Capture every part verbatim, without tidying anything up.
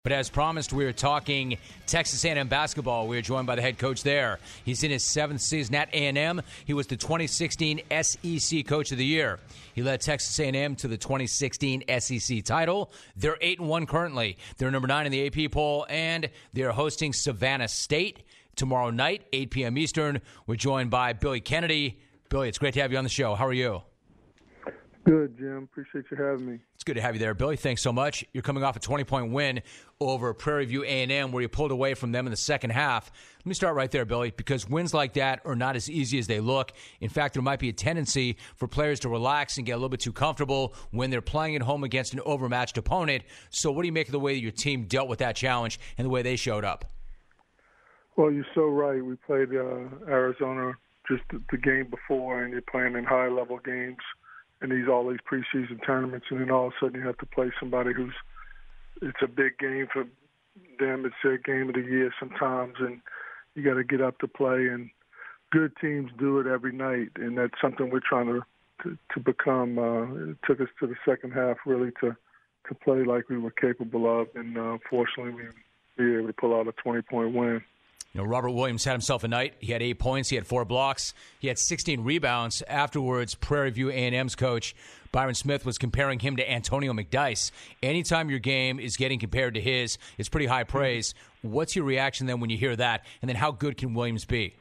But as promised, we're talking Texas A and M basketball. We're joined by the head coach there. He's in his seventh season at A and M. He was the twenty sixteen S E C Coach of the Year. He led Texas A and M to the twenty sixteen S E C title. They're eight and one currently. They're number nine in the A P poll, and they're hosting Savannah State tomorrow night, eight p.m. Eastern. We're joined by Billy Kennedy. Billy, it's great to have you on the show. How are you? Good, Jim. Appreciate you having me. It's good to have you there, Billy. Thanks so much. You're coming off a twenty-point win over Prairie View A and M where you pulled away from them in the second half. Let me start right there, Billy, because wins like that are not as easy as they look. In fact, there might be a tendency for players to relax and get a little bit too comfortable when they're playing at home against an overmatched opponent. So what do you make of the way that your team dealt with that challenge and the way they showed up? Well, you're so right. We played uh, Arizona just the, the game before, and you're playing in high-level games in these all these preseason tournaments, and then all of a sudden you have to play somebody who's it's a big game for them. It's their game of the year sometimes, and you got to get up to play. And good teams do it every night, and that's something we're trying to to, to become. Uh, it took us to the second half really to to play like we were capable of, and uh, fortunately we were able to pull out a twenty-point win. You know, Robert Williams had himself a night. He had eight points. He had four blocks. He had sixteen rebounds. Afterwards, Prairie View A and M's coach, Byron Smith, was comparing him to Antonio McDyess. Anytime your game is getting compared to his, it's pretty high praise. What's your reaction then when you hear that? And then how good can Williams be?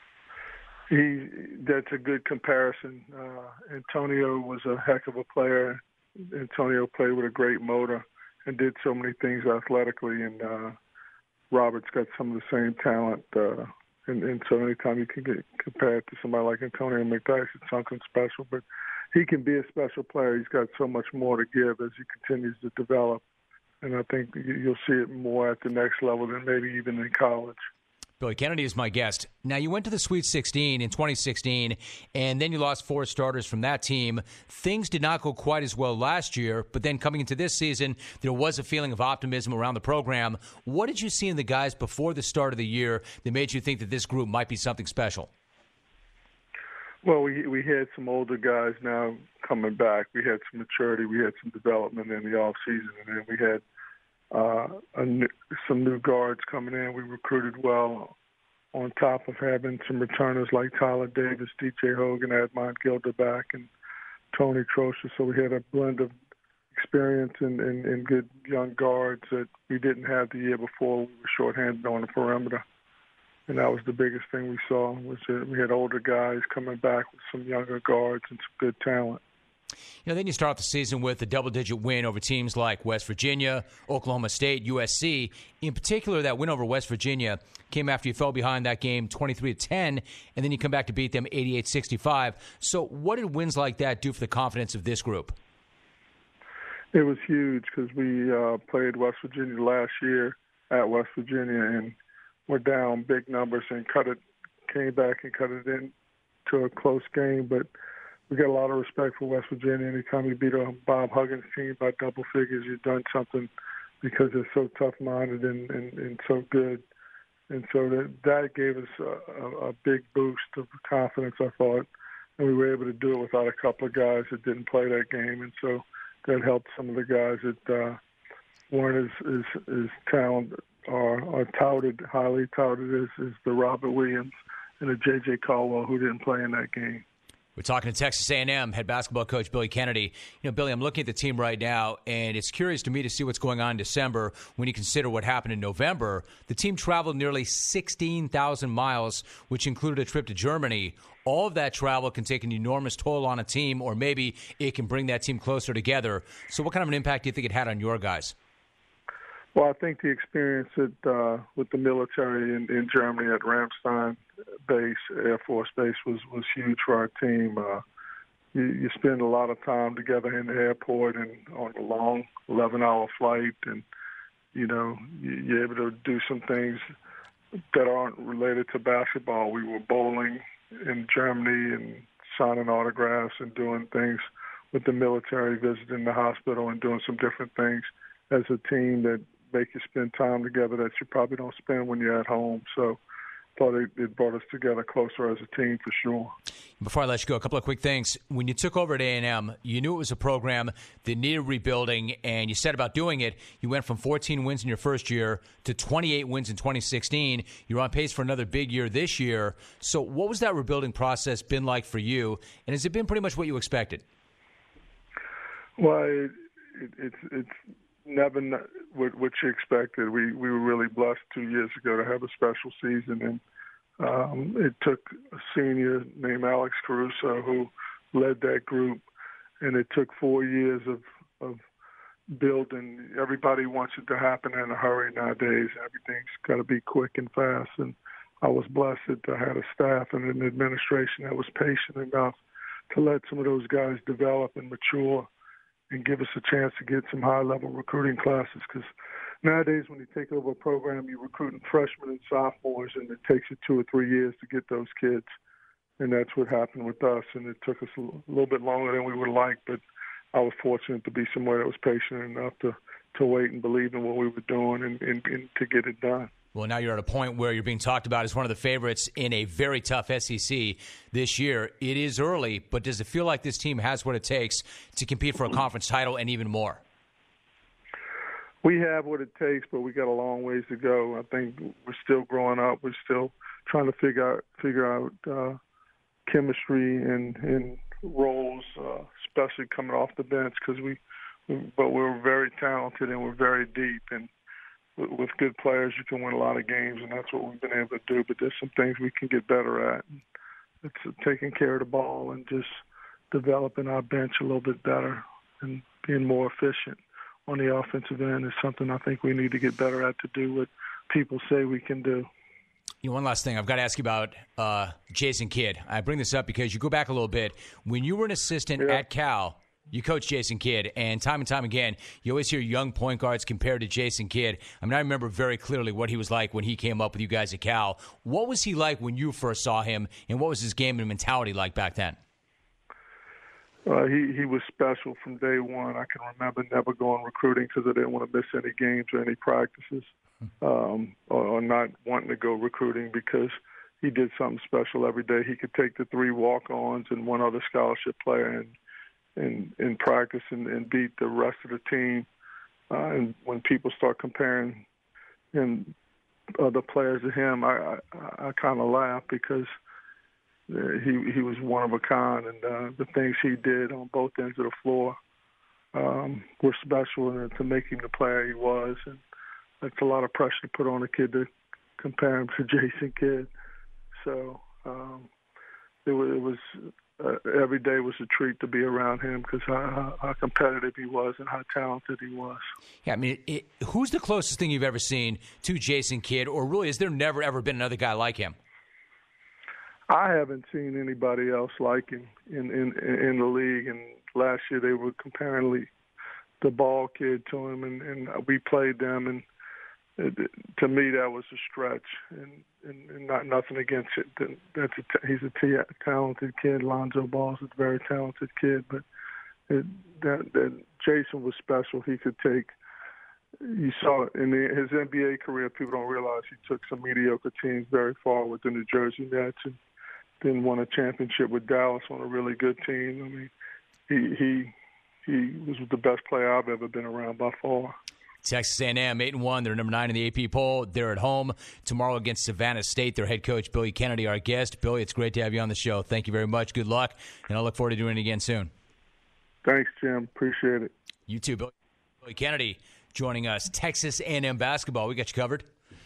He, that's a good comparison. Uh, Antonio was a heck of a player. Antonio played with a great motor and did so many things athletically, and uh, Robert's got some of the same talent, uh, and, and so anytime you can get compared to somebody like Antonio McDyess, it's something special. But he can be a special player. He's got so much more to give as he continues to develop, and I think you'll see it more at the next level than maybe even in college. Billy Kennedy is my guest. Now, you went to the Sweet sixteen in twenty sixteen, and then you lost four starters from that team. Things did not go quite as well last year, but then coming into this season, there was a feeling of optimism around the program. What did you see in the guys before the start of the year that made you think that this group might be something special? Well, we we had some older guys now coming back. We had some maturity. We had some development in the off season, and then we had Uh, a new, some new guards coming in. We recruited well on top of having some returners like Tyler Davis, D J Hogan, Admon Gilder back, and Tony Trosha. So we had a blend of experience and, and, and good young guards that we didn't have the year before. We were shorthanded on the perimeter. And that was the biggest thing we saw, was that we had older guys coming back with some younger guards and some good talent. You know, then you start off the season with a double-digit win over teams like West Virginia, Oklahoma State, U S C. In particular, that win over West Virginia came after you fell behind that game twenty-three to ten, and then you come back to beat them eighty-eight sixty-five. So what did wins like that do for the confidence of this group? It was huge because we uh, played West Virginia last year at West Virginia, and we're down big numbers and cut it, came back and cut it into a close game, but we got a lot of respect for West Virginia. Anytime you beat a Bob Huggins team by double figures, you've done something because they're so tough-minded and, and, and so good. And so that, that gave us a, a, a big boost of confidence, I thought. And we were able to do it without a couple of guys that didn't play that game. And so that helped some of the guys that uh, weren't as, as, as talented or, or touted, highly touted as, as the Robert Williams and the J J Caldwell who didn't play in that game. We're talking to Texas A and M head basketball coach Billy Kennedy. You know, Billy, I'm looking at the team right now, and it's curious to me to see what's going on in December when you consider what happened in November. The team traveled nearly sixteen thousand miles, which included a trip to Germany. All of that travel can take an enormous toll on a team, or maybe it can bring that team closer together. So what kind of an impact do you think it had on your guys? Well, I think the experience at, uh, with the military in, in Germany at Ramstein base, Air Force Base, was, was huge for our team. Uh, you, you spend a lot of time together in the airport and on a long eleven-hour flight, and, you know, you, you're able to do some things that aren't related to basketball. We were bowling in Germany and signing autographs and doing things with the military, visiting the hospital and doing some different things as a team that make you spend time together that you probably don't spend when you're at home. So thought it, it brought us together closer as a team for sure. Before I let you go, a couple of quick things. When you took over at A and M, you knew it was a program that needed rebuilding, and you set about doing it. You went from fourteen wins in your first year to twenty-eight wins in twenty sixteen. You're on pace for another big year this year. So what was that rebuilding process been like for you, and has it been pretty much what you expected? Well, it, it, it's it's never not what, what you expected. We we were really blessed two years ago to have a special season, and um, it took a senior named Alex Caruso who led that group, and it took four years of of building. Everybody wants it to happen in a hurry nowadays. Everything's got to be quick and fast, and I was blessed that I had a staff and an administration that was patient enough to let some of those guys develop and mature and give us a chance to get some high-level recruiting classes. Because nowadays when you take over a program, you're recruiting freshmen and sophomores, and it takes you two or three years to get those kids. And that's what happened with us, and it took us a little bit longer than we would like, but I was fortunate to be somewhere that was patient enough to, to wait and believe in what we were doing and, and, and to get it done. Well, now you're at a point where you're being talked about as one of the favorites in a very tough S E C this year. It is early, but does it feel like this team has what it takes to compete for a conference title and even more? We have what it takes, but we got a long ways to go. I think we're still growing up. We're still trying to figure out figure out uh, chemistry and, and roles, uh, especially coming off the bench. Because we, we, but we're very talented and we're very deep, and with good players, you can win a lot of games, and that's what we've been able to do. But there's some things we can get better at. It's taking care of the ball and just developing our bench a little bit better and being more efficient on the offensive end is something I think we need to get better at to do what people say we can do. You know, one last thing. I've got to ask you about uh, Jason Kidd. I bring this up because you go back a little bit. When you were an assistant yeah. at Cal, you coached Jason Kidd, and time and time again, you always hear young point guards compared to Jason Kidd. I mean, I remember very clearly what he was like when he came up with you guys at Cal. What was he like when you first saw him, and what was his game and mentality like back then? Uh, he, he was special from day one. I can remember never going recruiting because I didn't want to miss any games or any practices, um, or, or not wanting to go recruiting because he did something special every day. He could take the three walk-ons and one other scholarship player and in, in practice and, and beat the rest of the team. Uh, and when people start comparing him, other players to him, I, I, I kind of laugh because uh, he he was one of a kind, and uh, the things he did on both ends of the floor um, were special and to make him the player he was. And that's a lot of pressure to put on a kid to compare him to Jason Kidd. So um, it was, it was Uh, every day was a treat to be around him because how, how competitive he was and how talented he was. Yeah, I mean, it, who's the closest thing you've ever seen to Jason Kidd, or really has there never, ever been another guy like him? I haven't seen anybody else like him in, in, in the league, and last year they were comparing the ball kid to him, and, and we played them, and it, to me that was a stretch, and, and, and not nothing against it. That's a, he's a t- talented kid. Lonzo Ball's a very talented kid, but it, that, that Jason was special. He could take. You saw it in the, his N B A career. People don't realize he took some mediocre teams very far with the New Jersey Nets, and then won a championship with Dallas on a really good team. I mean, he he he was the best player I've ever been around by far. Texas A and M, eight and one. They're number nine in the A P poll. They're at home tomorrow against Savannah State. Their head coach, Billy Kennedy, our guest. Billy, it's great to have you on the show. Thank you very much. Good luck, and I look forward to doing it again soon. Thanks, Jim. Appreciate it. You too, Billy. Billy Kennedy joining us. Texas A and M basketball. We got you covered.